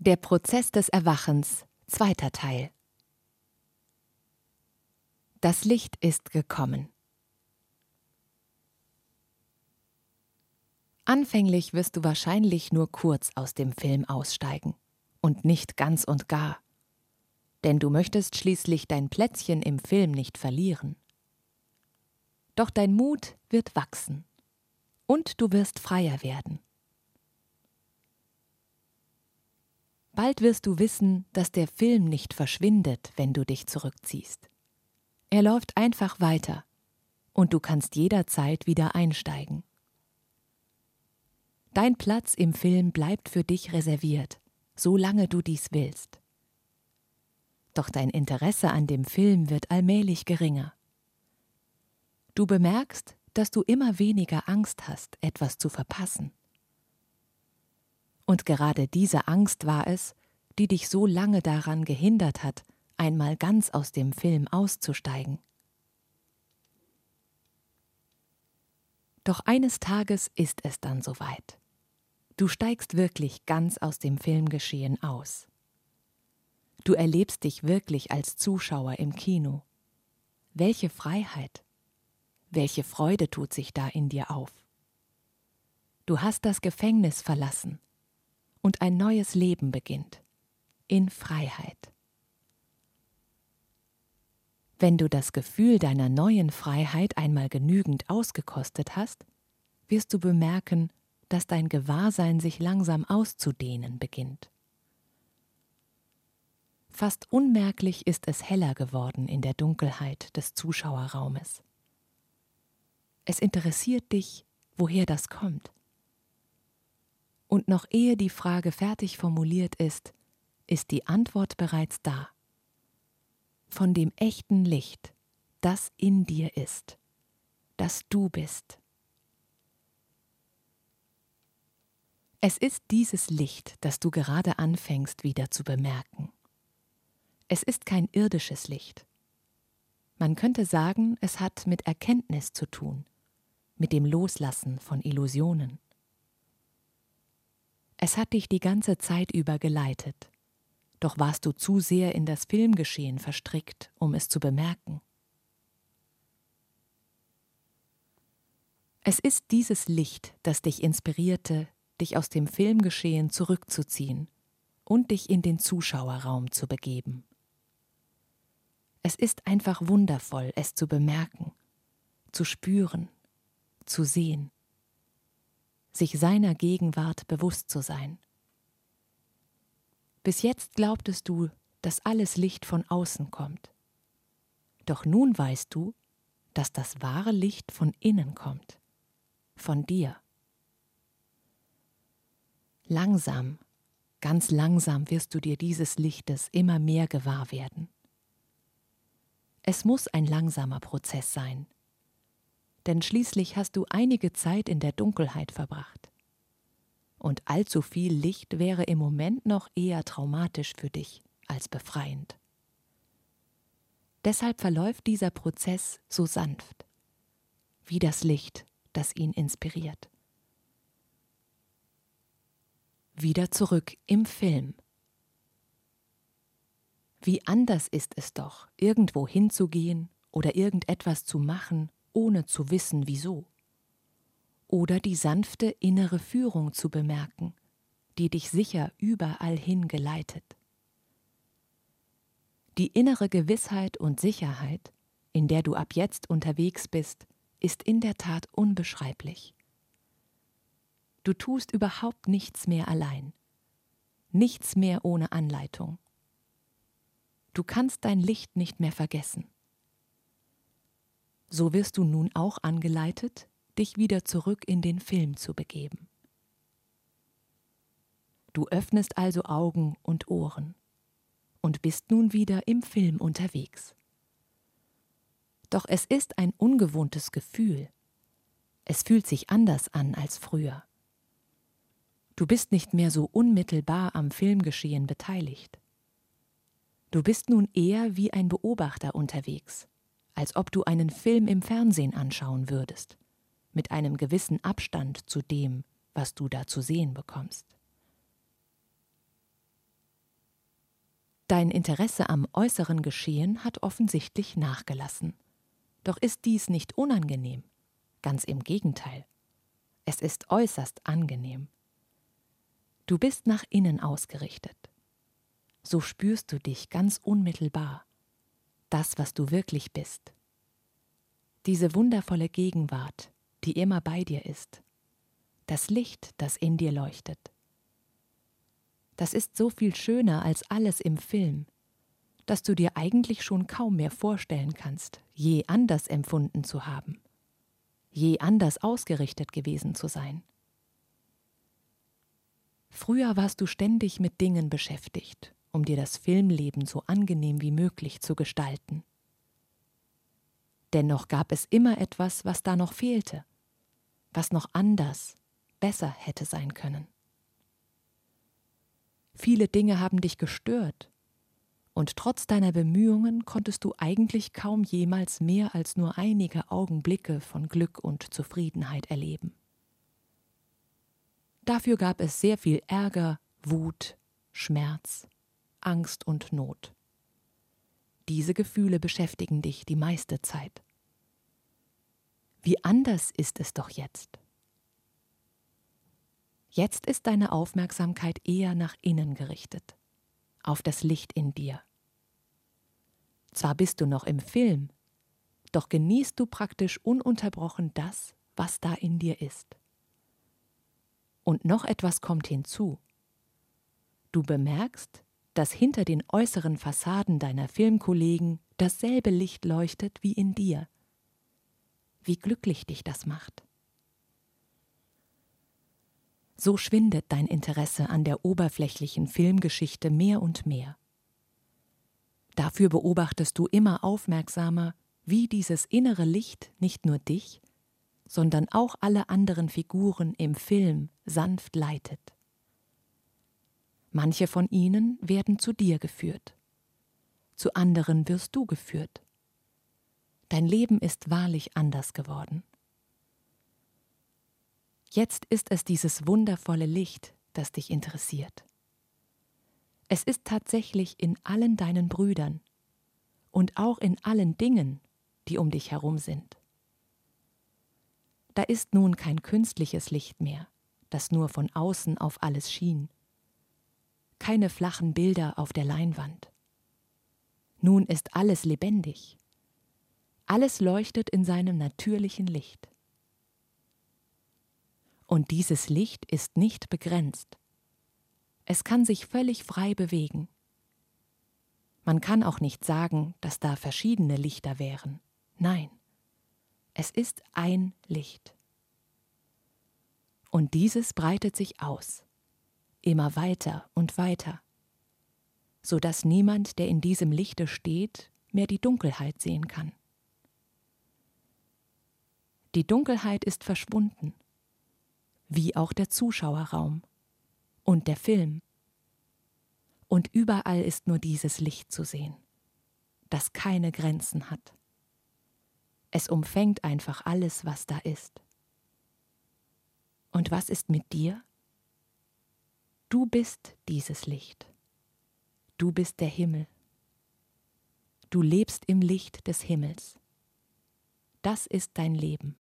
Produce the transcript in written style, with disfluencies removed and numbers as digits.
Der Prozess des Erwachens, 2. Teil. Das Licht ist gekommen. Anfänglich wirst du wahrscheinlich nur kurz aus dem Film aussteigen und nicht ganz und gar, denn du möchtest schließlich dein Plätzchen im Film nicht verlieren. Doch dein Mut wird wachsen und du wirst freier werden. Bald wirst du wissen, dass der Film nicht verschwindet, wenn du dich zurückziehst. Er läuft einfach weiter und du kannst jederzeit wieder einsteigen. Dein Platz im Film bleibt für dich reserviert, solange du dies willst. Doch dein Interesse an dem Film wird allmählich geringer. Du bemerkst, dass du immer weniger Angst hast, etwas zu verpassen. Und gerade diese Angst war es, die dich so lange daran gehindert hat, einmal ganz aus dem Film auszusteigen. Doch eines Tages ist es dann soweit. Du steigst wirklich ganz aus dem Filmgeschehen aus. Du erlebst dich wirklich als Zuschauer im Kino. Welche Freiheit, welche Freude tut sich da in dir auf. Du hast das Gefängnis verlassen und ein neues Leben beginnt, in Freiheit. Wenn du das Gefühl deiner neuen Freiheit einmal genügend ausgekostet hast, wirst du bemerken, dass dein Gewahrsein sich langsam auszudehnen beginnt. Fast unmerklich ist es heller geworden in der Dunkelheit des Zuschauerraumes. Es interessiert dich, woher das kommt. Und noch ehe die Frage fertig formuliert ist die Antwort bereits da. Von dem echten Licht, das in dir ist, das du bist. Es ist dieses Licht, das du gerade anfängst wieder zu bemerken. Es ist kein irdisches Licht. Man könnte sagen, es hat mit Erkenntnis zu tun, mit dem Loslassen von Illusionen. Es hat dich die ganze Zeit über geleitet, doch warst du zu sehr in das Filmgeschehen verstrickt, um es zu bemerken. Es ist dieses Licht, das dich inspirierte, dich aus dem Filmgeschehen zurückzuziehen und dich in den Zuschauerraum zu begeben. Es ist einfach wundervoll, es zu bemerken, zu spüren, zu sehen, sich seiner Gegenwart bewusst zu sein. Bis jetzt glaubtest du, dass alles Licht von außen kommt. Doch nun weißt du, dass das wahre Licht von innen kommt, von dir. Langsam, ganz langsam wirst du dir dieses Lichtes immer mehr gewahr werden. Es muss ein langsamer Prozess sein, denn schließlich hast du einige Zeit in der Dunkelheit verbracht. Und allzu viel Licht wäre im Moment noch eher traumatisch für dich als befreiend. Deshalb verläuft dieser Prozess so sanft, wie das Licht, das ihn inspiriert. Wieder zurück im Film. Wie anders ist es doch, irgendwo hinzugehen oder irgendetwas zu machen, ohne zu wissen, wieso. Oder die sanfte innere Führung zu bemerken, die dich sicher überall hin geleitet. Die innere Gewissheit und Sicherheit, in der du ab jetzt unterwegs bist, ist in der Tat unbeschreiblich. Du tust überhaupt nichts mehr allein, nichts mehr ohne Anleitung. Du kannst dein Licht nicht mehr vergessen. So wirst du nun auch angeleitet, dich wieder zurück in den Film zu begeben. Du öffnest also Augen und Ohren und bist nun wieder im Film unterwegs. Doch es ist ein ungewohntes Gefühl. Es fühlt sich anders an als früher. Du bist nicht mehr so unmittelbar am Filmgeschehen beteiligt. Du bist nun eher wie ein Beobachter unterwegs, als ob du einen Film im Fernsehen anschauen würdest, mit einem gewissen Abstand zu dem, was du da zu sehen bekommst. Dein Interesse am äußeren Geschehen hat offensichtlich nachgelassen. Doch ist dies nicht unangenehm. Ganz im Gegenteil. Es ist äußerst angenehm. Du bist nach innen ausgerichtet. So spürst du dich ganz unmittelbar. Das, was du wirklich bist. Diese wundervolle Gegenwart, die immer bei dir ist. Das Licht, das in dir leuchtet. Das ist so viel schöner als alles im Film, dass du dir eigentlich schon kaum mehr vorstellen kannst, je anders empfunden zu haben, je anders ausgerichtet gewesen zu sein. Früher warst du ständig mit Dingen beschäftigt, um dir das Filmleben so angenehm wie möglich zu gestalten. Dennoch gab es immer etwas, was da noch fehlte, was noch anders, besser hätte sein können. Viele Dinge haben dich gestört, und trotz deiner Bemühungen konntest du eigentlich kaum jemals mehr als nur einige Augenblicke von Glück und Zufriedenheit erleben. Dafür gab es sehr viel Ärger, Wut, Schmerz, Angst und Not. Diese Gefühle beschäftigen dich die meiste Zeit. Wie anders ist es doch jetzt? Jetzt ist deine Aufmerksamkeit eher nach innen gerichtet, auf das Licht in dir. Zwar bist du noch im Film, doch genießt du praktisch ununterbrochen das, was da in dir ist. Und noch etwas kommt hinzu. Du bemerkst, dass hinter den äußeren Fassaden deiner Filmkollegen dasselbe Licht leuchtet wie in dir. Wie glücklich dich das macht. So schwindet dein Interesse an der oberflächlichen Filmgeschichte mehr und mehr. Dafür beobachtest du immer aufmerksamer, wie dieses innere Licht nicht nur dich, sondern auch alle anderen Figuren im Film sanft leitet. Manche von ihnen werden zu dir geführt, zu anderen wirst du geführt. Dein Leben ist wahrlich anders geworden. Jetzt ist es dieses wundervolle Licht, das dich interessiert. Es ist tatsächlich in allen deinen Brüdern und auch in allen Dingen, die um dich herum sind. Da ist nun kein künstliches Licht mehr, das nur von außen auf alles schien. Keine flachen Bilder auf der Leinwand. Nun ist alles lebendig. Alles leuchtet in seinem natürlichen Licht. Und dieses Licht ist nicht begrenzt. Es kann sich völlig frei bewegen. Man kann auch nicht sagen, dass da verschiedene Lichter wären. Nein, es ist ein Licht. Und dieses breitet sich aus, immer weiter und weiter, sodass niemand, der in diesem Lichte steht, mehr die Dunkelheit sehen kann. Die Dunkelheit ist verschwunden, wie auch der Zuschauerraum und der Film. Und überall ist nur dieses Licht zu sehen, das keine Grenzen hat. Es umfängt einfach alles, was da ist. Und was ist mit dir? Du bist dieses Licht. Du bist der Himmel. Du lebst im Licht des Himmels. Das ist dein Leben.